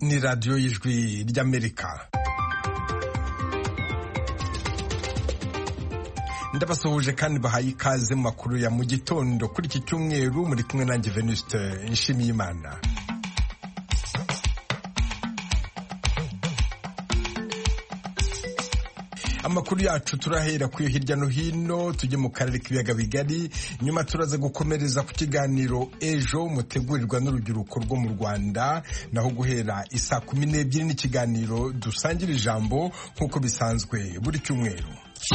ni radiyo y'ijwi ry'Amerika. Ndabasuhuje kandi bahaye ikaze mu makuru ya mu gitondo kuri iki cyumweru, muri kumwe nanjye Venuste Nshimiyimana. Amakuru yacu turahera kuyo hirya no hino, tujye mu karere k'ibiyaga bigari, nyuma turaza gukomereza ku kiganiro ejo mutegurirwa n'urubyiruko rwo mu Rwanda, naho guhera isa 12 n'ikiganiro dusangira ijambo nk'uko bisanzwe buri cyumweru.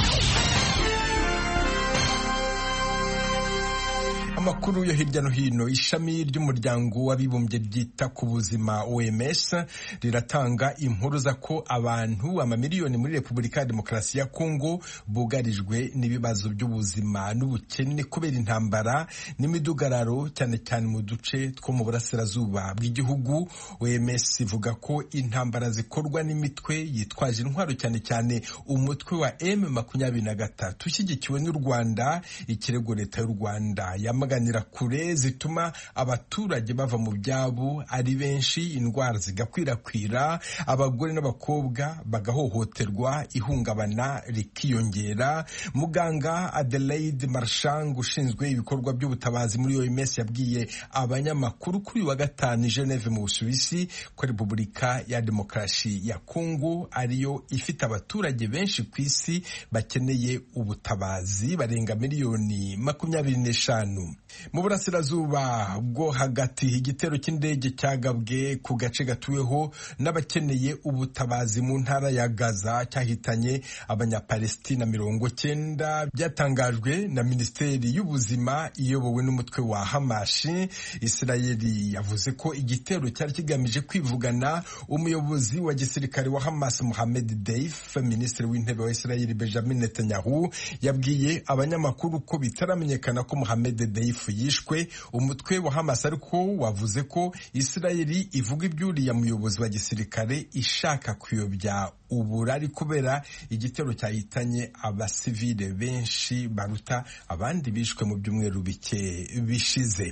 Amakuru yo hirya no hino. Ishami ry'umuryango w'abibumbye ryita ku buzima OMS riratanga impuruza ko abantu amamiliyoni muri Repubulika ya Demokarasi ya Kongo bugarijwe n'ibibazo by'ubuzima n'ubukene kubera intambara n'imidugararo, cyane cyane mu duce two mu burasirazuba bw'igihugu. OMS ivuga ko intambara zikorwa n'imitwe yitwaje intwaro, cyane cyane umutwe wa M23 ushyigikiwe n'u Rwanda. Ikirego leta y'u Rwanda ganira kure zituma abaturage bava mu byabo ari benshi, indwara zigakwirakwira, abagore n'abakobwa bagahohoterwa, ihungabana rikiyongera. Muganga Adelaide Marchang ushinzwe ibikorwa by'ubutabazi muri OMS yabwiye abanyamakuru kuri wa gatanu i Geneve mu Busuwisi ko Repubulika ya Demokarasi ya Kongo ariyo ifite abaturage benshi ku isi bakeneye ubutabazi, barenga miliyoni 25. Mu burasirazuba bwo hagati, igitero cy'indege cyagabwe ku gace gatuweho n'abakeneye ubutabazi mu ntara ya Gaza cyahitanye abanyapalestina 90, byatangajwe na Minisiteri y'Ubuzima iyobowe n'umutwe wa Hamas. Isirayeli yavuze ko igitero cyari kigamije kwivugana umuyobozi wa gisirikare wa Hamas Mohamed Deif. Minisitiri w'intebe wa Isirayeli Benjamin Netanyahu yabwiye abanyamakuru ko bitaramenyekana ko Mohamed Deif yishwe. Umutwe wa Hamas ariko wavuze ko Isirayeli ivuga ibyuriya muyobozi wa gisirikare ishaka kuyobya uburari kubera igitero cyahitanye abasivile benshi baruta abandi bishwe mu byumweru bike bishize.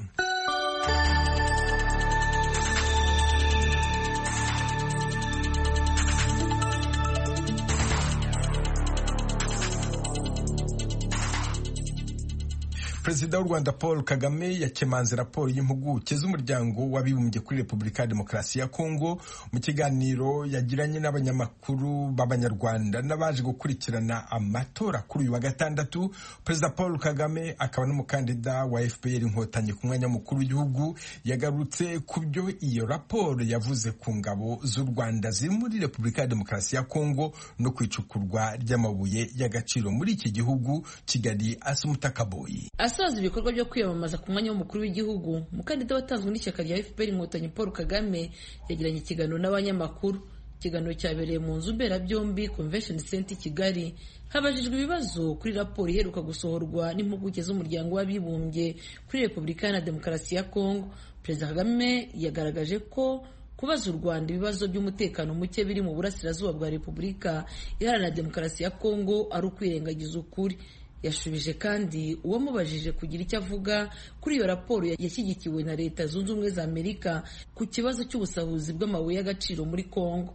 Perezida w'u Rwanda Paul Kagame yakemanze raporo y'impuguke z'umuryango w'abibumbye kuri Repubulika ya Demokarasi ya Kongo mu kiganiro yagiranye n'abanyamakuru b'Abanyarwanda n'abaje gukurikirana amatora kuri uyu wa gatandatu. Perezida Paul Kagame akaba n'umukandida wa FPR Inkotanyi ku mwanya mukuru w'igihugu yagarutse ku byo iyo raporo yavuze ku ngabo z'u Rwanda ziri muri Repubulika ya Demokarasi ya Kongo no kwicukurwa ry'amabuye y'agaciro muri iki gihugu. Kigali, Asumuta Kaboyi. Asoza ibikorwa byo kwiyamamaza ku mwanya w'umukuru w'igihugu, umukandida watanzwe n'ishyaka rya FPR Inkotanyi Paul Kagame yagiranye ikiganiro n'abanyamakuru. Ikiganiro cyabereye mu nzu mberabyombi Convention Center Kigali. Habajijwe ibibazo kuri raporo iheruka gusohorwa n'impuguke z'umuryango w'abibumbye kuri Repubulika ya Demokarasi ya Kongo. Perezida Kagame yagaragaje ko kubaza u Rwanda ibibazo by'umutekano muke biri mu burasirazuba bwa Repubulika Iharanira Demokarasi ya Kongo ari ukwirengagiza ukuri. Yashubije kandi uwamubajije kugira icyo avuga kuri iyo raporo yashyigikiwe na Leta Zunze Ubumwe za Amerika ku kibazo cy'ubusahuzi bw'amabuye y'agaciro muri Kongo.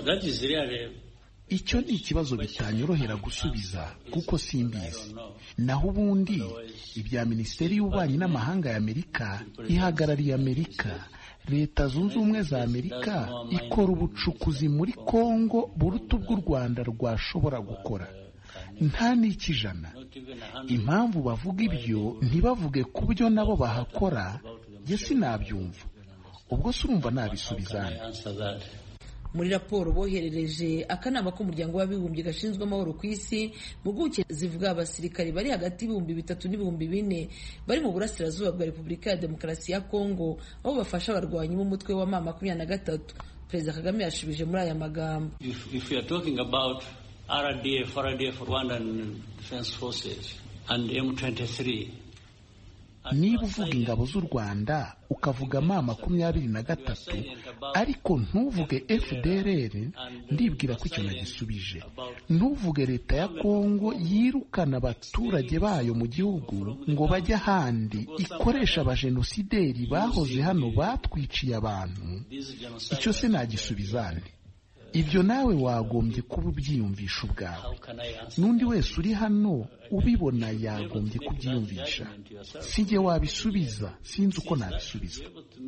Icyo ni ikibazo bitanyorohera gusubiza kuko simbizi. Naho ubundi ibya Minisiteri y'Ububanyi n'Amahanga ya Amerika ihagarariye Amerika. Leta Zunze Ubumwe za Amerika ikora ubucukuzi muri Kongo buruta ubw'u Rwanda rwashobora gukora. Nta n'ikijana. Impamvu bavuga ibyo ntibavuge ku byo nabo bahakora, jye sinabyumva. Ubwo se urumva nabisubizana. Muri raporo boherereje akanama k'umuryango w'abibumbye gashinzwe amahoro ku isi, impuguke zivuga abasirikari bari hagati y'ibihumbi 3 n'ibihumbi 4 bari mu burasirazuba bwa Repubulika ya Demokarasi ya Kongo, aho bafasha abarwanyi b'umutwe wa M23. Perezida Kagame yashubije muri aya magambo. If we are talking about RDF, Rwandan Defense Forces and M23, niba uvuga ingabo z'u Rwanda ukavuga M23 ariko ntuvuge FDLR, ndibwira ko icyo nagisubije. Ntuvuge leta ya Kongo yirukana abaturage bayo mu gihugu ngo bajye ahandi, ikoresha abajenosideri bahoze hano batwiciye abantu. Icyo se nagisubizane? Ibyo nawe wagombye kuba ubyiyumvisha ubwawe. N'undi wese uri hano ubibona yagombye kubyiyumvisha. Sijye wabisubiza, sinzi uko nabisubiza.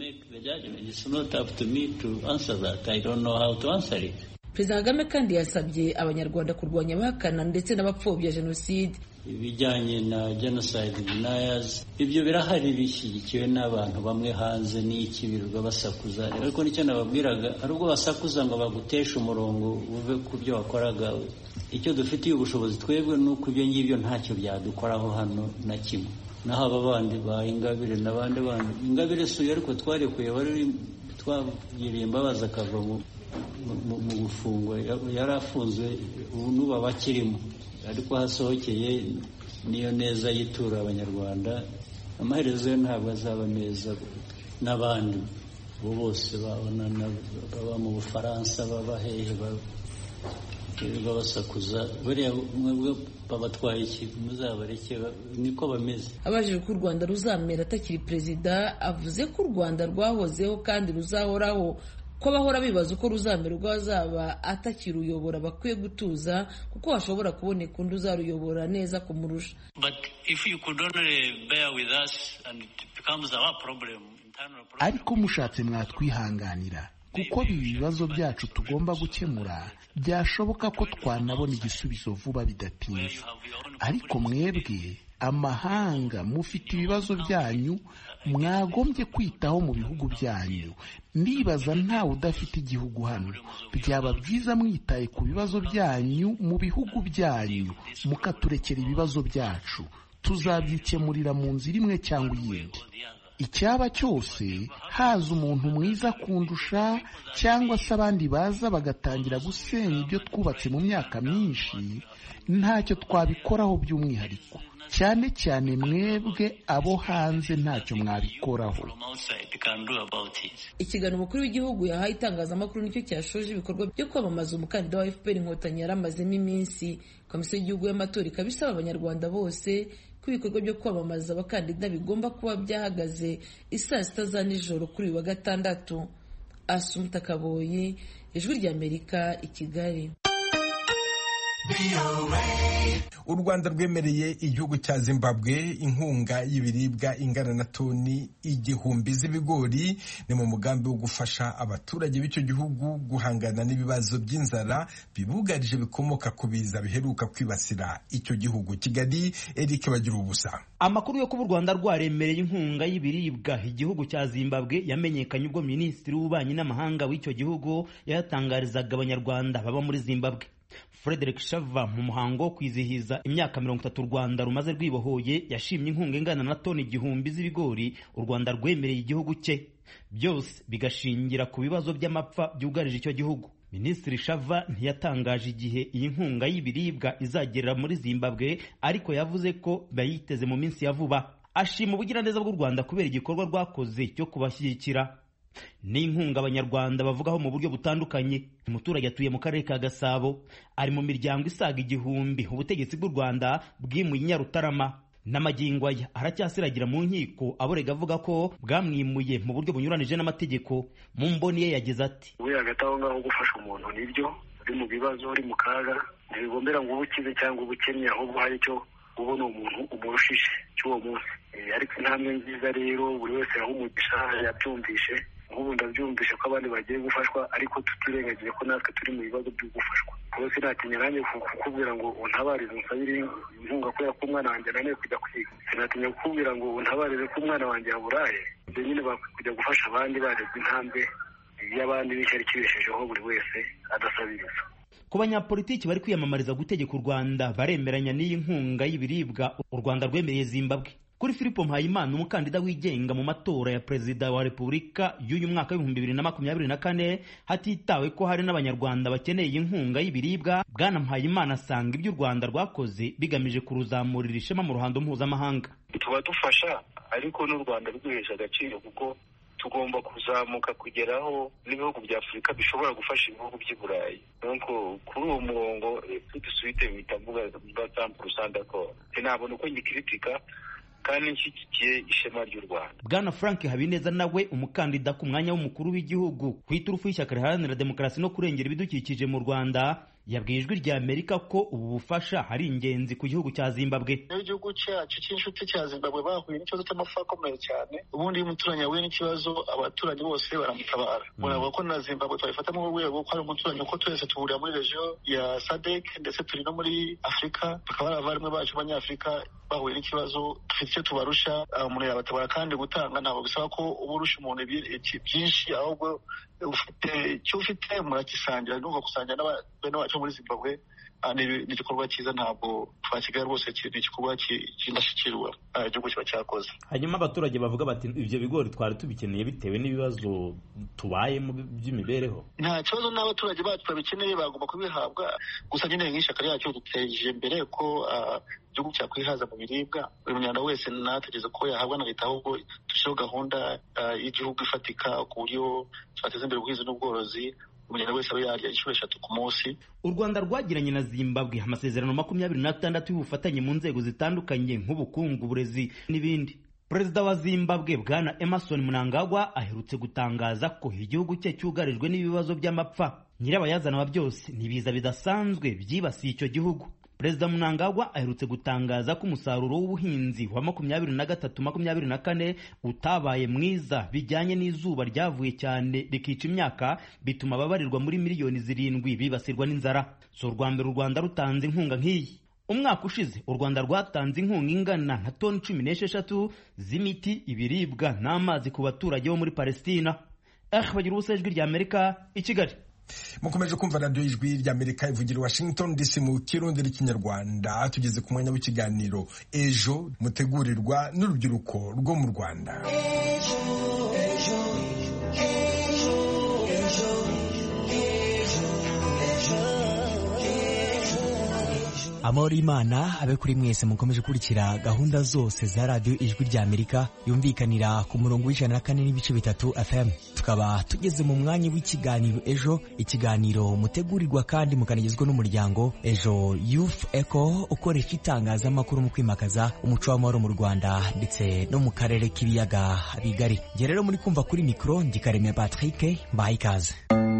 Perezida Kagame kandi yasabye Abanyarwanda kurwanya abahakana ndetse n'abapfobya jenoside. Ibijyanye na genocide deniers, ibyo birahari bishyigikiwe n'abantu bamwe hanze n'ikibirirwa basakuza. Ariko nicyo nababwiraga, ari ubwo basakuza ngo baguteshe umurongo uve ku byo wakoraga. Icyo dufitiye ubushobozi twebwe nuko ibyo ngibyo ntacyo byadukoraho hano na kimwe. Naho aba bandi ba Ingabire n'abandi bandi, Ingabire suye ariko twarekuye, wari twagiriye imbabazi akava mu gufungwa, yarafunzwe, ubu nuba bakirimo, ariko hasohokeye niyo neza yitura Abanyarwanda. Amaherezo yo ntabwo azaba meza. N'abandi bo bose babona baba mu Bufaransa, baba hehe, basakuza, buriya mwebwe babatwaye iki? Muzabareke, niko bameze. Abajijwe ko u Rwanda ruzamera atakiri perezida, avuze ko u Rwanda rwahozeho kandi ruzahoraho, ko bahora bibaza uko ruzamera ubwo azaba atakiruyobora. Bakwiye gutuza kuko hashobora kuboneka undi uzaruyobora neza kumurusha. Ariko mushatse mwatwihanganira, kuko ibi bibazo byacu tugomba gukemura, byashoboka ko twanabona igisubizo vuba bidatinze. Ariko mwebwe amahanga mufite ibibazo byanyu mwagombye kwitaho mu bihugu byanyu. Ndibaza ntawe udafite igihugu hano. Byaba byiza mwitaye ku bibazo byanyu mu bihugu byanyu, mukaturekera ibibazo byacu. Tuzabyikemurira mu nzira imwe cyangwa iyindi. Icyaba cyose, haza umuntu mwiza kundusha cyangwa se abandi baza bagatangira gusenya ibyo twubatse mu myaka myinshi, ntacyo twabikoraho by'umwihariko. Cyane cyane mwebwe abo hanze ntacyo mwabikoraho. Ikiganiro umukuru w'igihugu yahaye itangazamakuru nicyo cyashoje ibikorwa byo kwamamaza umukandida wa FPR Inkotanyi yaramazemo iminsi. Komisiyo y'igihugu y'amatora ikaba isaba Abanyarwanda bose ko ibikorwa byo kwamamaza abakandida bigomba kuba byahagaze isaa 6 za nijoro kuri uyu wa gatandatu. Asumta Kaboyi, Ijwi ry'Amerika, i Kigali. U Rwanda rwemereye igihugu cya Zimbabwe inkunga y'ibiribwa ingana na toni 1000 z'ibigori. Ni mu mugambi wo gufasha abaturage b'icyo gihugu guhangana n'ibibazo by'inzara bibugarije bikomoka ku biza biheruka kwibasira icyo gihugu. Kigali, Eric Bagirubusa. Amakuru yo kuba u Rwanda rwaremereye inkunga y'ibiribwa igihugu cya Zimbabwe yamenyekanye ubwo Minisitiri w'Ububanyi n'Amahanga w'icyo gihugu yatangarizaga Abanyarwanda baba muri Zimbabwe. Frederick Shava mu muhango wo kwizihiza imyaka 30 u Rwanda rumaze rwibohoye yashimye inkunga ingana na toni 1000 z'ibigori u Rwanda rwemereye igihugu cye, byose bigashingira ku bibazo by'amapfa byugarije icyo gihugu. Minisitiri Shava ntiyatangaje igihe iyi nkunga y'ibiribwa izagerera muri Zimbabwe, ariko yavuze ko bayiteze mu minsi ya vuba. Ashima ubugiraneza bw'u Rwanda kubera igikorwa rwakoze cyo kubashyigikira. Ni inkunga Abanyarwanda bavugaho mu buryo butandukanye. Umuturage atuye mu karere ka Gasabo, ari mu miryango isaga 1000 ubutegetsi bw'u Rwanda bwimuye i Nyarutarama. N'amagingo aya aracyasiragira mu nkiko aborega avuga ko bwamwimuye mu buryo bunyuranije n'amategeko. Mu mboni ye yagize ati: we hagati aho ngaho gufasha umuntu nibyo uri mu bibazo, uri mu kaga, ntibigombera ngo ubukize cyangwa ubukennye, ahubwo hari icyo ubona umuntu umurushije cy'uwo munsi. Ariko intambwe nziza rero buri wese aho umugisha yabyumvishe. Nk'ubu ndabyumvishe ko abandi bagiye gufashwa, ariko tutirengagije ko natwe turi mu bibazo byo gufashwa. Rwose sinatinya nanjye kukubwira ngo untabarize unsabire inkunga kubera ko umwana wanjye ananiwe kujya kwiga. Sinatinya kukubwira ngo untabarize ko umwana wanjye yaburaye. Ibyo nyine bakujya gufasha abandi barezwe intambwe y'abandi b'icyari kibeshejeho buri wese adasabiriza. Ku banyapolitiki bari kwiyamamariza gutegeka u Rwanda baremeranya n'iyi nkunga y'ibiribwa u Rwanda rwemereye Zimbabwe. Kuri Philipo Mpayimana, umukandida wigenga mu matora ya perezida wa Repubulika y'uyu mwaka wa 2024, hatitawe ko hari n'Abanyarwanda bakeneye inkunga y'ibiribwa, Bwana Mpayimana asanga ibyo u Rwanda rwakoze bigamije kuruzamurira ishema mu ruhando mpuzamahanga. Tuba dufasha ariko n'u Rwanda rwihesha agaciro kuko tugomba kuzamuka kugeraho n'ibihugu bya Afurika bishobora gufasha ibihugu by'i Burayi. Donc kuri uwo murongo tout suite bitavuga batampu rusandako sinabona uko ngikritika kandi nshyigikiye ishema ry'u Rwanda. Bwana Frank Habineza nawe umukandida ku mwanya w'umukuru w'igihugu ku iturufu y'ishyaka riharanira demokarasi no kurengera ibidukikije mu Rwanda yabwiye Ijwi rya Amerika ko ubu bufasha hari ingenzi ku gihugu cya Zimbabwe. Igihugu cyacu cy'inshuti cya Zimbabwe bahuye n'ikibazo cy'amafa akomeye cyane. Ubundi iyo umuturanyi yahuye n'ikibazo abaturage bose baramutabara. Muravuga ko na Zimbabwe twayifata mu rwego ko ari umuturanyi uko twese tuhurira muri region ya SADC ndetse turi no muri Afurika, bakaba ari abarimu bacu b'Abanyafurika bahuye n'ikibazo dufite icyo tubarusha. Umuntu yabatabara kandi gutanga ntabwo bisaba ko uba urusha umuntu byinshi, ahubwo ufite icyo ufite muragisangira, n'ubwo gusangira n'abene bacu muri Zimbabwe ni igikorwa cyiza, ntabwo twakigaye rwose, ni igikorwa cy'indashyikirwa igihugu kiba cyakoze. Hanyuma abaturage bavuga bati ibyo bigori twari tubikeneye bitewe n'ibibazo tubayemo by'imibereho. Nta kibazo n'abaturage bacu babikeneye bagomba kubihabwa, gusa nyine nk'ishyaka ryacu duteje imbere ko igihugu cyakwihaza mu biribwa. Buri munyarwanda wese nategeze ko yahabwa na leta, ahubwo dushyiraho gahunda y'igihugu ifatika ku buryo twateza imbere ubuhinzi n'ubworozi, umunyarwanda wese abe yarya inshuro 3 ku munsi. U Rwanda rwagiranye na Zimbabwe amasezerano 26 y'ubufatanye mu nzego zitandukanye nk'ubukungu, uburezi n'ibindi. Perezida wa Zimbabwe Bwana Emmerson Mnangagwa aherutse gutangaza ko igihugu cye cyugarijwe n'ibibazo by'amapfa. Nyirabayazana wa byose n'ibiza bidasanzwe byibasiye icyo gihugu. Perezida Mnangagwa aherutse gutangaza ko umusaruro w'ubuhinzi wa 23-24 utabaye mwiza bijyanye n'izuba ryavuye cyane rikica imyaka, bituma ababarirwa muri miliyoni 7 bibasirwa n'inzara. So rwa mbere u Rwanda rutanze inkunga nk'iyi. Umwaka ushize u Rwanda rwatanze inkunga ingana na toni 16 z'imiti, ibiribwa n'amazi ku baturage bo muri Palestina. Bagira ubusa Ijwi rya Amerika i Kigali. Mukomeje kumva radio Ijwi rya Amerika ivugira Washington DC mu Kirundi n'Ikinyarwanda. Tugeze ku mwanya w'ikiganiro ejo mutegurirwa n'urubyiruko rwo mu Rwanda. Amahoro y'Imana abe kuri mwese mukomeje kurikira gahunda zose za radio Ijwi rya Amerika yumvikanira ku murongo w'104.3 FM. Tukaba tugeze mu mwanya w'ikiganiro ejo, ikiganiro mutegurirwa kandi mukanagezwa n'umuryango Ejo Youth Echo ukoresha itangazamakuru mu kwimakaza umuco w'amahoro mu Rwanda ndetse no mu karere k'ibiyaga bigari. Nge rero muri kumva kuri mikro ndi Karemera Patrick, mbaye ikaze.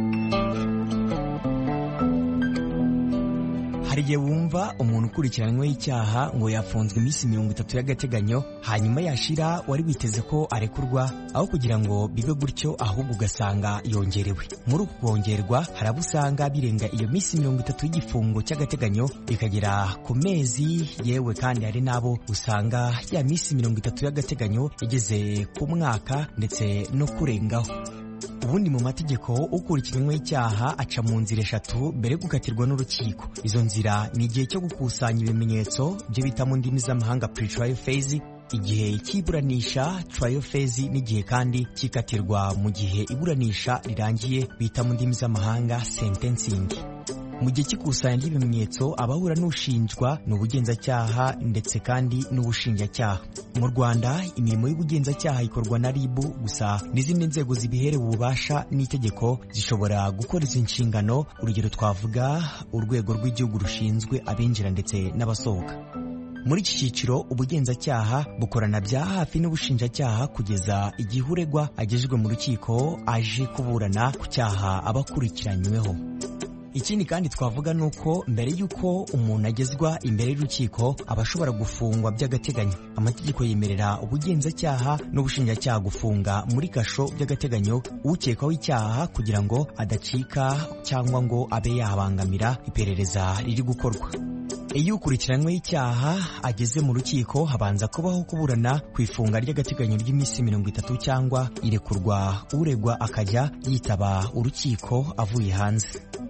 Hari igihe wumva umuntu ukurikiranyweho icyaha ngo yafunzwe iminsi 30 y'agateganyo, hanyuma yashira wari witeze ko arekurwa, aho kugira ngo bibe gutyo ahubwo ugasanga yongerewe. Muri uku kongerwa hari abo usanga birenga iyo minsi 30 y'igifungo cy'agateganyo bikagera ku mezi, yewe kandi hari n'abo usanga ya minsi 30 y'agateganyo igeze ku mwaka ndetse no kurengaho. Ubundi mu mategeko ukurikiranyweho icyaha aca mu nzira 3 mbere gukatirwa n'urukiko. Izo nzira ni igihe cyo gukusanya ibimenyetso byo bita mu ndimi z'amahanga pre-trial phase, igihe cy'iburanisha trial phase, n'igihe kandi kikatirwa mu gihe iburanisha rirangiye bita mu ndimi z'amahanga sentencing. Mu gihe cy'ikusanya ry'ibimenyetso abahura n'ushinjwa n'ubugenzacyaha ndetse kandi n'ubushinjacyaha. Mu Rwanda imirimo y'ubugenzacyaha ikorwa na RIB, gusa n'izindi nzego zibiherewe ububasha n'itegeko zishobora gukora izi nshingano. Urugero twavuga urwego rw'igihugu rushinzwe abinjira ndetse n'abasohoka. Muri iki cyiciro ubugenzacyaha bukorana bya hafi n'ubushinjacyaha kugeza igihe uregwa agejejwe mu rukiko aje kuburana ku cyaha abakurikiranyweho. Ikindi kandi twavuga nuko mbere y'uko umuntu agezwa imbere y'urukiko aba ashobora gufungwa by'agateganyo. Amategeko yemerera ubugenzacyaha n'ubushinjacyaha gufunga muri kasho by'agateganyo ukekwaho icyaha kugira ngo adacika cyangwa ngo abe yabangamira iperereza riri gukorwa. Iyo ukurikiranyweho icyaha ageze mu rukiko habanza kubaho kuburana ku ifunga ry'agateganyo ry'iminsi 30 cyangwa irekurwa uregwa akajya yitaba urukiko avuye hanze.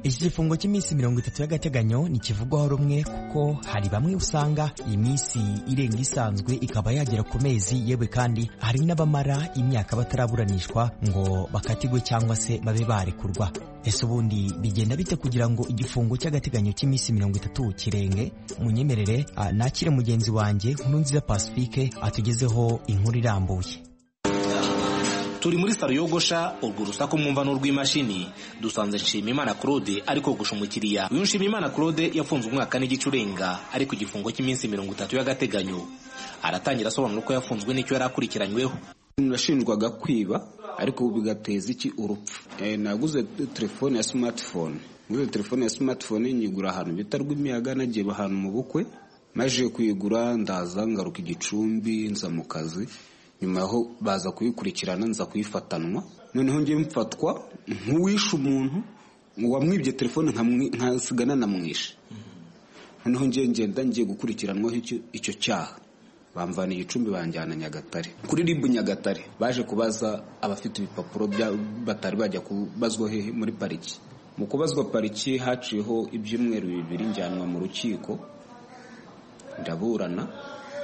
Iki gifungo cy'iminsi 30 y'agateganyo ntikivugwaho rumwe kuko hari bamwe usanga iyi minsi irenga isanzwe ikaba yagera ku mezi, yewe kandi hari n'abamara imyaka bataraburanishwa ngo bakatigwe cyangwa se babe barekurwa. Ese ubundi bigenda bite kugira ngo igifungo cy'agateganyo cy'iminsi 30 kirenge? Munyemerere nakire mugenzi wanjye Nkurunziza Pacifique atugezeho inkuru irambuye. Turi muri salo yogosha, urwo rusaku mwumva n'urw'imashini. Dusanze Nshimiyimana Claude ariko gusha umukiriya. Uyu Nshimiyimana Claude yafunzwe umwaka n'igice urenga ariko igifungo cy'iminsi 30 y'agateganyo. Aratangira asobanura uko yafunzwe n'icyo yari akurikiranyweho. Nashinjwaga kwiba ariko bigateza iki urupfu. Naguze telefone ya smartphone. Nguze telefone ya smartphone nyigura ahantu bitarwa imiyaga, nagiye ahantu mu bukwe. Maje kuyigura ndaza ngaruka igicumbi nza mu kazi. Nyuma aho baza kuyikurikirana nza kuyifatanwa, noneho ngiye mfatwa nk'uwishe umuntu wamwibye telefone nkasigana namwishe. Noneho ngiye gukurikiranwaho icyo cyaha. Bamvana igicumbi banjyana Nyagatare. Kuri RIB Nyagatare baje kubaza abafite ibipapuro batari bajya kubazwa hehe muri pariki. Mu kubazwa pariki haciyeho ibyumweru 2 njyanwa mu rukiko ndaburana,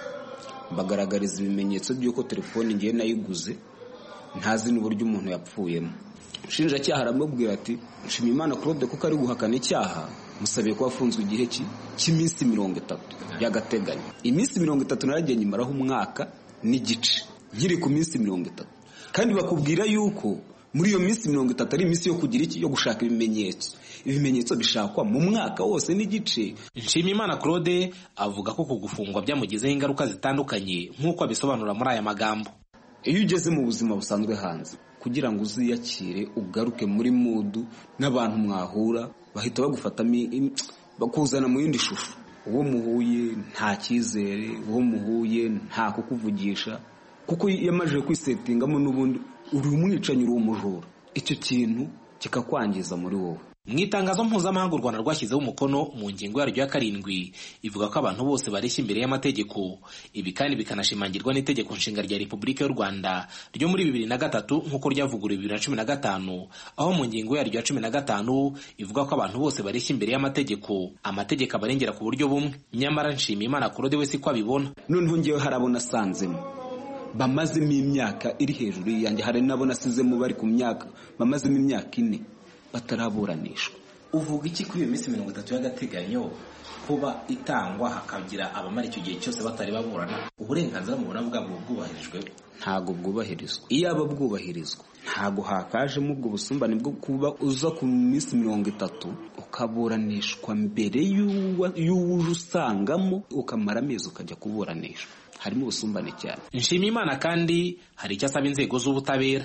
bagaragariza ibimenyetso by'uko telefone ngiye nayiguze ntazi n'uburyo umuntu yapfuyemo. Shinjacyaha aramubwira ati Nshimiyimana Claude kuko ari guhakana icyaha, musabiye ko afunzwe igihe cy'iminsi 30 y'agateganyo. Iminsi 30 naragiye nyimaraho umwaka n'igice nkiri ku minsi 30, kandi bakubwira yuko muri iyo minsi 30 ari iminsi yo kugira iki, yo gushaka ibimenyetso bishakwa mu mwaka wose n'igice. Nshimiyimana Claude avuga ko kugufungwa byamugizeho ingaruka zitandukanye nk'uko abisobanura muri aya magambo. Iyo ugeze mu buzima busanzwe hanze, kugira ngo uziyakire ugaruke muri mudu n'abantu mwahura, bahita bagufatamo bakuzana mu yindi shusho. Uwo muhuye nta cyizere, uwo muhuye nta kukuvugisha, kuko yamaje kwisetingamo n'ubundi uri umwicanyi, uri umujura. Icyo kintu kikakwangiza muri wowe. Mu itangazo mpuzamahanga u Rwanda rwashyizeho umukono mu ngingo yaryo ya 7 ivuga ko abantu bose bareshya imbere y'amategeko. Ibi kandi bikanashimangirwa n'itegeko nshinga rya Repubulika y'u Rwanda ryo muri 2003 nk'uko ryavuguruwe 2015, aho mu ngingo yaryo ya 15 ivuga ko abantu bose bareshya imbere y'amategeko, amategeko abarengera ku buryo bumwe. Nyamara Nshimiyimana Claude we siko abibona. Noneho ngiye harabona sanzemo bamazemo imyaka iri hejuru yanjye, hari nabo nasizemo bari ku myaka bamazemo imyaka 4 bataraburanishwa. Uvuga iki kuri iyo minsi 30 y'agateganyo kuba itangwa hakagira abamara icyo gihe cyose batari baburana? Uburenganzira mu buna bwabo bwubahirijwe? Ntago bwubahirizwa. Iyo aba bwubahirizwa ntago hakajemo ubwo busumbane bwo kuba uza ku minsi 30 ukaburanishwa mbere y'uwuje usangamo ukamara amezi ukajya kuburanishwa. Harimo ubusumbane cyane. Nshimiyimana kandi hari icyo asaba inzego z'ubutabera.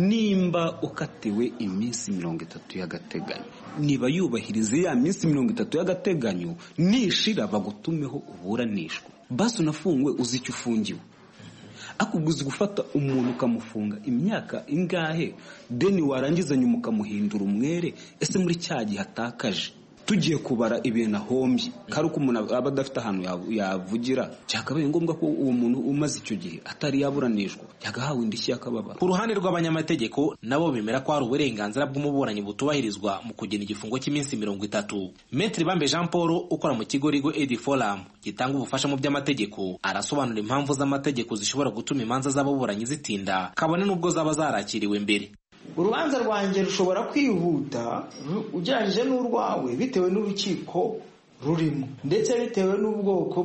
Nimba ukatiwe iminsi 30 y'agateganyo, niba yubahirize ya minsi 30 y'agateganyo, nishira bagutumeho uburanishwa. Basi unafungwe uzi icyo ufungiwe. Akubwiza gufata umuntu ukamufunga imyaka ingahe, deni warangiza nyuma ukamuhindura umwere, ese muri cyagihe atakaje tugiye kubara ibintu ahombye, kari uko umuntu aba adafite ahantu yavugira, cyakabaye ngombwa ko uwo muntu umaze icyo gihe atari yaburanishwa yagahawe indishyi y'akababaro. Ku ruhande rw'abanyamategeko nabo bemera ko hari uburenganzira bw'umuburanyi butubahirizwa mu kugena igifungo cy'iminsi 30. Maître Bambe Jean Paul ukora mu kigo Rigo Aid Forum gitanga ubufasha mu by'amategeko arasobanura impamvu z'amategeko zishobora gutuma imanza z'ababuranyi zitinda kabone n'ubwo zaba zarakiriwe mbere. Urubanza rwanjye rushobora kwihuta ugereranyije n'urwawe bitewe n'urukiko rurimo, ndetse bitewe n'ubwoko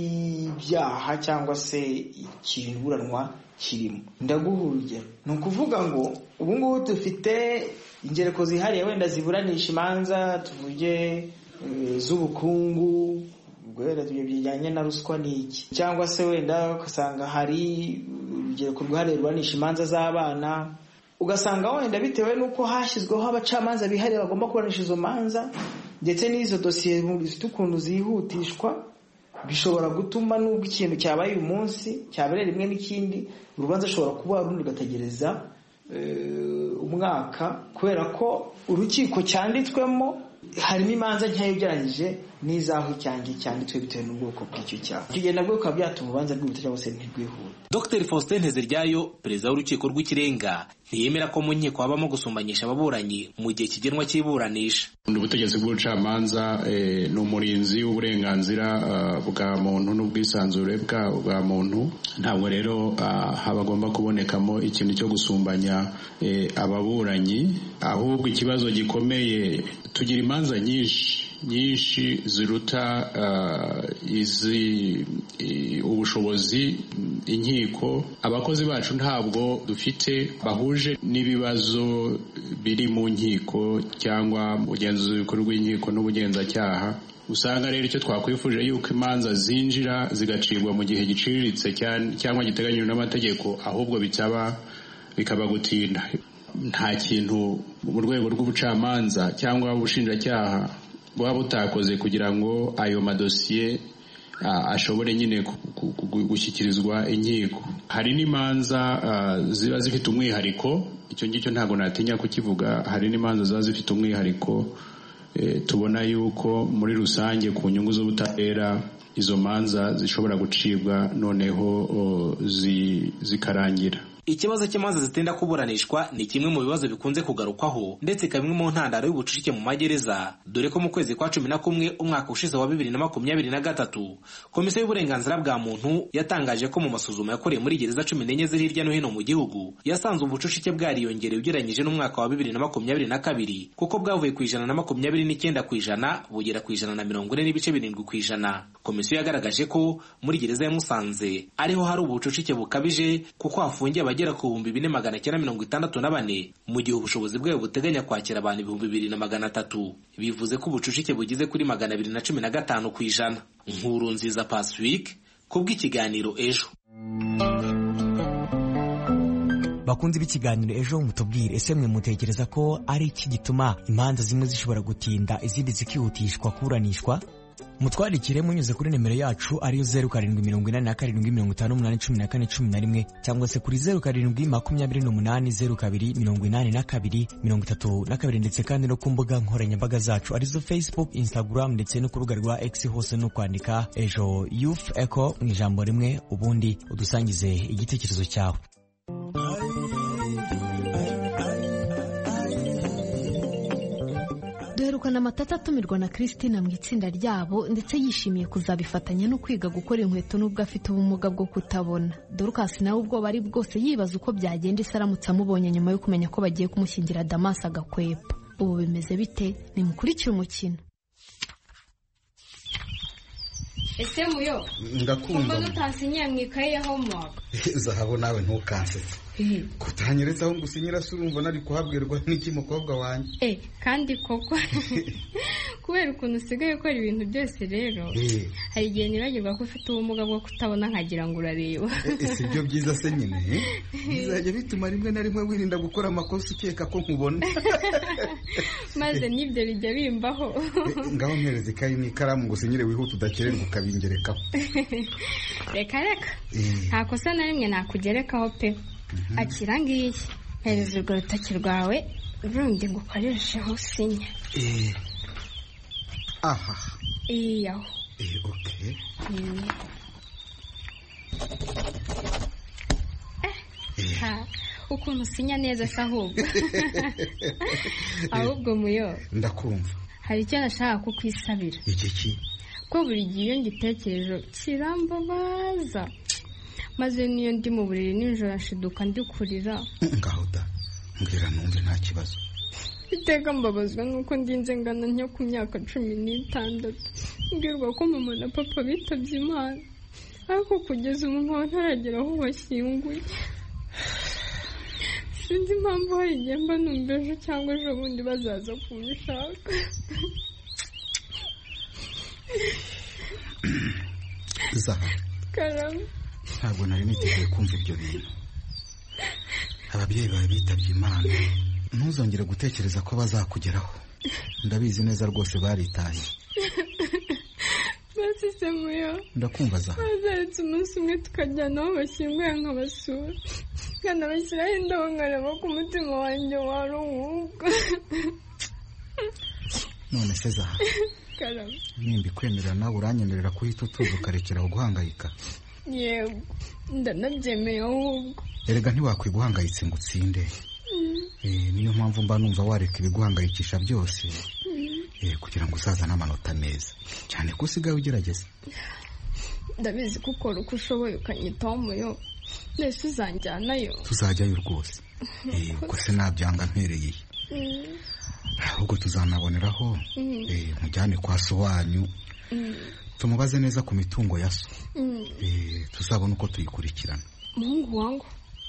bw'ibyaha cyangwa se ikiburanwa kirimo. Ndaguha urugero, ni ukuvuga ngo ubu ngubu dufite ingereko zihariye wenda ziburanisha imanza, tuvuge z'ubukungu, guhera bijyanye na ruswa n'iki, cyangwa se wenda ugasanga hari urugero rwihariye ruburanisha imanza z'abana, ugasanga wenda bitewe n'uko hashyizweho abacamanza bihariye bagomba kuburanisha izo manza, ndetse n'izo dosiye zifite ukuntu zihutishwa, bishobora gutuma n'ubwo ikintu cyabaye uyu munsi cyabereye rimwe n'ikindi, urubanza ashobora kuba rundi gategereza umwaka, kubera ko urukiko cyanditswemo harimo imanza nkeya ugereranyije n'izaho icyanjye cyanditswe bitewe n'ubwoko bw'icyo cyaha. Icyo gihe nabwo bikaba byatuma urubanza rw'ihuta cyangwa se ntirwihuta. Dr Faustin Nteziryayo, perezida w'urukiko rw'ikirenga, ntiyemera ko mu nkiko habamo gusumbanyisha ababuranyi mu gihe kigenwa cy'iburanisha. Ubutegetsi bw'ubucamanza ni umurinzi w'uburenganzira bwa muntu n'ubwisanzure bwa muntu, ntabwo rero habagomba kubonekamo ikintu cyo gusumbanya ababuranyi, ahubwo ikibazo gikomeye tugira imanza nyinshi ziruta ubushobozi inkiko. Abakozi bacu ntabwo dufite bahuje n'ibibazo biri mu nkiko cyangwa ubugenzuzi bukuru bw'inkiko n'ubugenzacyaha. Usanga rero icyo twakwifuje yuko imanza zinjira zigacibwa mu gihe giciriritse cyangwa giteganyijwe n'amategeko, ahubwo bikaba gutinda. Nta kintu mu rwego rw'ubucamanza cyangwa ubushinjacyaha buba butakoze kugira ngo ayo madosiye ashobore nyine gushyikirizwa inkiko. Hari n'imanza ziba zifite umwihariko, icyo ngicyo ntabwo natinya kukivuga. Hari n'imanza ziba zifite umwihariko tubona yuko muri rusange ku nyungu z'ubutabera izo manza zishobora gucibwa noneho zikarangira. Ikibazo cy'imanza zitinda kuburanishwa ni kimwe mu bibazo bikunze kugarukwaho, ndetse ikaba imwe mu ntandaro y'ubucucike mu magereza, dore ko mu kwezi kwa 11 umwaka ushize wa 2023 Komisiyo y'Uburenganzira bwa Muntu yatangaje ko mu masuzuma yakoreye muri gereza 14 ziri hirya no hino mu gihugu yasanze ubucucike bwariyongereye ugereranyije n'umwaka wa 2022, kuko bwavuye ku 129% bugera ku 140.7%. Komisiyo yagaragaje ko muri gereza ya Musanze ariho hari ubucucike bukabije, kuko hafungiye bagera ku 4,964 mu gihe ubushobozi bwayo buteganya kwakira abantu 2,300. Bivuze ko ubucucike bugize kuri 215%. Nkurunziza Pacifique kubw'ikiganiro Ejo. Bakunze b'ikiganiro Ejo, mutubwire ese mwe mutekereza ko ari iki gituma imanza zimwe zishobora gutinda izindi zikihutishwa kuburanishwa? Mutwandikire munyuze kuri nimero yacu ariyo 0787508814 cyangwa se kuri 0728028232 ndetse kandi no ku mbuga nkoranyambaga zacu arizo Facebook, Instagram ndetse no ku rubuga rwa X, hose no kwandika Ejo Youth Echo mu ijambo rimwe, ubundi udusangize igitekerezo cyawe. Duherukana Matata atumirwa na Christina mu itsinda ryabo, ndetse yishimiye kuzabifatanya no kwiga gukora inkweto n'ubwo afite ubumuga bwo kutabona. Dorcas nawe ubwo bari bwose yibaza uko byagenda ise aramutse amubonye nyuma yo kumenya ko bagiye kumushyingira Damas agakwepa. Ubu bimeze bite? Nimukurikire umukino. Ese muyo ndakumva utasinyiye mu ikaye ya homework. Zahabu nawe ntukansetse. Kutanyereza aho ngusinyira se urumva nari kuhabwirwa n'iki mukobwa wanjye. Kandi koko kubera ukuntu usigaye ukora ibintu byose rero hari igihe nibagirwa ko ufite ubumuga bwo kutabona nkagira ngo urareba. Ese ibyo byiza se nyine bizajya bituma rimwe na rimwe wirinda gukora amakosa ukeka ko nkubona. Maze nibyo bijya bimbaho. Ngaho mpereze ikayi n'ikaramu ngo sinyire wihuta udakererwa ukabingerekaho. Reka nta kosa na rimwe nakugerekaho pe. Akira ngiyi hereza urwo rutoki rwawe urundi ngo ukoresheho usinya. Aha. Iyo. Okay. Ukuntu usinya neza se ahubwo. Ahubwo muyo. Ndakumva. Hari icyo nashaka kukwisabira. Iki? Ko buri gihe iyo ngitekereje kirambabaza. Maze niyo ndi mu buriri nijoro nshiduka ndikurira. Ngaho da mbwira numve nta kibazo. Iteka mbabazwa nuko ndinze ngana nyo ku myaka 16 mbwirwa ko mama na papa bitabye Imana, ariko kugeza ubu nkaba ntaragera aho bashyinguye. Sinzi impamvu hari igihe mba numva ejo cyangwa ejo bundi bazaza kunshaka. Zaha. Karame. Ntabwo nari niteguye kumva ibyo bintu. Ababyeyi bawe bitabye Imana, ntuzongere gutekereza ko bazakugeraho. Ndabizi neza rwose baritaye. Basi se muyo. Ndakumva Zaha. Bazaretse umunsi umwe tukajyana aho bashyinguye nkabasura. Kana bashyiraho indabo nkareba ko umutima wanjye waruhuka. None se Zaha. Karame. Nimba ikwemerera nawe uranyemerera kuhita utuza ukarekeraho guhangayika. Yego, ndanabyemeye ahubwo. Erega ntiwakwiye guhangayitse ngo utsinde. niyo mpamvu mba numva wareka ibiguhangayikisha byose kugira ngo uzaza n'amanota meza cyane ko usigaye ugerageza. Ndabizi ko ukora uko ushoboye ukanyitaho muyo, nese uzanjyanayo. Tuzajyayo rwose ubwo se nabyanga mpereye ahubwo tuzanaboneraho mujyane kwa so wanyu tumubaze neza ku mitungo ya so tuzabona uko tuyikurikirana. Mungu wangu.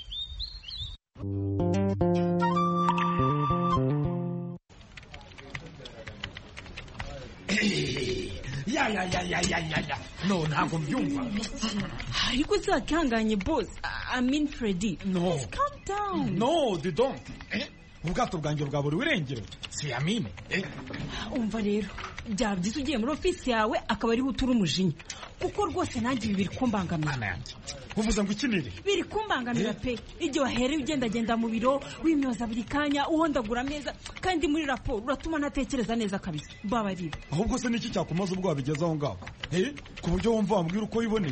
ya no ntabwo mbyumva. Ariko uzakanganye boss. I mean Freddy. No. Calm down. No, they don't. Ubwato bwanjye bwa buri wirengero. Si Amine. Umva rero. Byabyize ugiye muri office yawe akaba ari utura umujinya. Kuko rwose nanjye biri kumbangamira. Uvuze ngo ikinire? Biri kumbangamira pe. Igihe wahereye ugenda mu biro wimyoza buri kanya uhondagura ameza kandi muri raporo uratuma ntatekereza neza kabisa. Babarira. Ahubwo se niki cyakumaza ubwo wabigezaho ngaho? Ku buryo wumva wambwira uko yiboneye.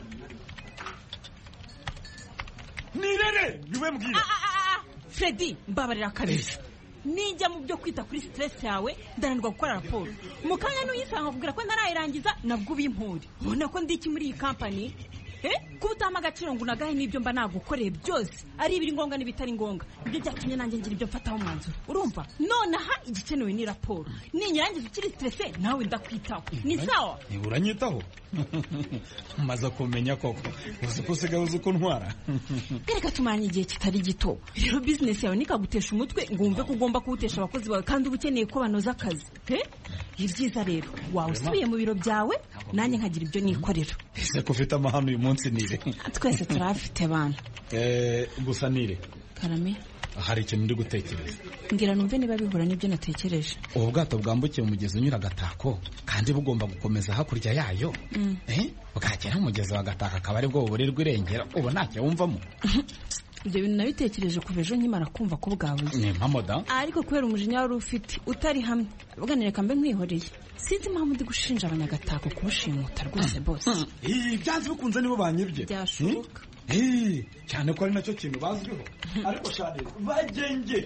Nirere, niwe mbwira. Freddy, mbabarira kabisa. Ninjya mu byo kwita kuri stress yawe ndananirwa gukora raporo. Mukanya n'uyisanga kugira ko ntarayirangiza nabwo bimpuri. Ubona ko ndiki muri iyi company? Kubutama agaciro ngo unagahe n'ibyo mba nagukoreye byose ari ibiri ngombwa n'ibitari ngombwa. Ibyo byatumye nanjye ngira ibyo mfataho umwanzuro. Urumva? Nonaha igikenewe ni raporo. Ninyirangiza ukiri stress nawe ndakwitaho. Ni sawa? Ni uranyitaho? Maze kumenya koko. Uzi ko usigaye uzi ko ntwara. Reka tumanye igihe kitari gito. Rero business yawe nikagutesha umutwe ngo wumve ko ugomba kuwutesha abakozi bawe kandi ubukeneye ko banoza akazi. Ibyiza rero wawe usubiye mu biro byawe nanjye nkagira ibyo nikorera. Ese ko ufite amahano uyu munsi Nire? Twese turafite abantu. Gusa Nire. Karame. Hari ikintu ndi gutekereza. Ngira numve niba bihura n'ibyo natekereje. Ubu bwato bwambukiye umugezi unyura Gatako kandi bugomba gukomeza hakurya yayo. Bwagera umugezi wa Gatako akaba ari bwo burirwa irengera. Ubu ntacyo wumvamo. Ibyo bintu nabitekereje kuva ejo nkimara kumva ko bwabuze. Ni mpamoda. Ariko kubera umujinya wari ufite utari hamwe. Bwanire kambe nkwihoreye. Sinzi impamvu ndi gushinja abanyagatako kubushimuta rwose bose. Byanze bikunze nibo banyibye. Byashoboka. Cyane ko ari nacyo kintu bazwiho. Ariko shade bagenge.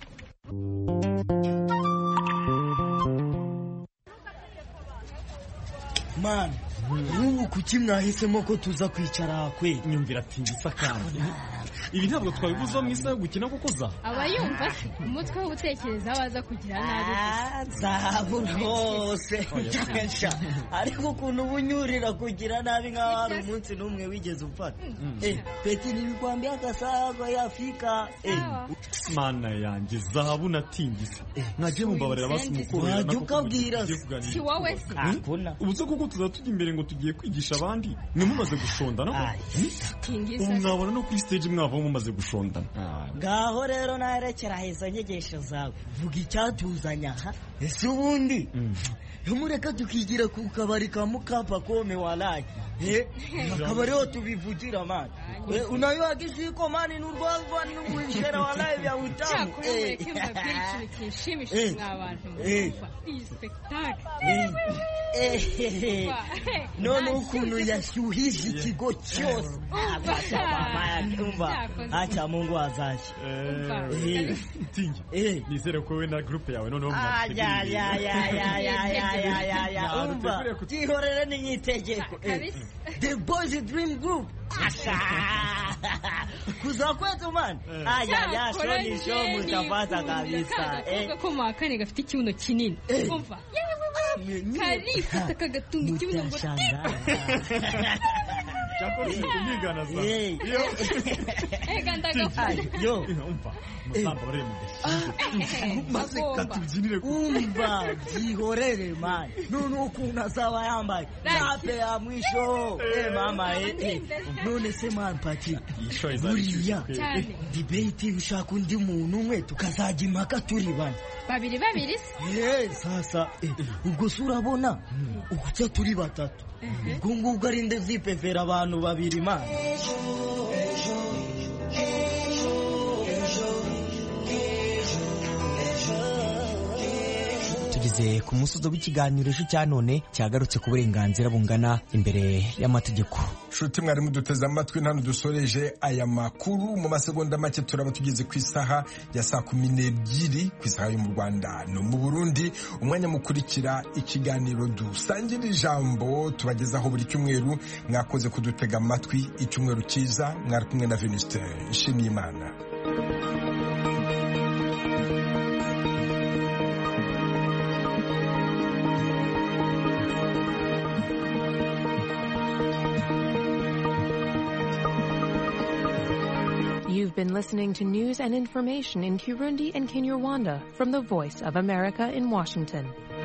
Man, ubu kuki mwahisemo ko tuza kwicara kwe? Nyumvira ati ngisa kandi. Ibi ntabwo twabibuza mu isaha gukina kukoza. Abayumva se umutwe w'ubutekereza waza kugira nabi. Zahabu rwose. Ariko ukuntu ubunyurira kugira nabi nkaho hari umunsi n'umwe wigeze upfata. Peti nilikwambia akasaga yafika. Mana yanjye zahabu natingise. Nagiye mumbabarira basi mukuru. Wajya ukabwira si wowe se. Ubuze kuko tuzatujya imbere ngo tugiye kwigisha abandi. Nimumaze gushondana. Mwabona no kuri stage mwava mumaze gushondana. Ngaho rero narekera heza nyigisho zawe. Vuga icyatuzanya ha. Ese ubundi mureka tukigira ku kabari ka Mukapa kome walahi. Akabari ho tubivugira man. Unayoagiza ko mani n'urwagwa n'umwishera walahi bya utamu. Kishimisha n'abantu. Iyi spectacle. None ukuntu yashyuhije ikigo cyose. Acha Mungu azaje. Tingi. Nizere ko we na group yawe noneho umva tihorere n'inyitegeko. The Boys Dream Group. Kuza kwetu man. Shoni show mutapata kabisa. Ko makane gafite ikibuno kinini. Umva. Karifata kagatunga ikibuno ngo. Cyakora kumigana za. Yo. Umva. Musamba baremwe. Maze katubyinire. Umva byihorere man. None ukuntu azaba yambaye. Nape ya mwisho. Mama none se man pati. Buriya debate ushaka undi muntu umwe tukazajya impaka turi bane. Babiri se. Sasa ubwo surabona ukuca turi batatu. Ubwo ngubwo ari nde zipefera abantu babiri man. tugeze ku musozo w'ikiganiro ejo cya none cyagarutse ku burenganzira bungana imbere y'amategeko. Nshuti mwari muduteze amatwi, nta dusoreje aya makuru. Mu masegonda make turaba tugeze ku isaha ya saa 12 ku isaha yo mu Rwanda no mu Burundi. Umwanya mukurikira ikiganiro dusangira ijambo tubagezaho buri cyumweru. Mwakoze kudutega amatwi. Icyumweru cyiza. Mwari kumwe na Venuste Nshimiyimana. You've been listening to news and information in Kirundi and Kinyarwanda from the Voice of America in Washington.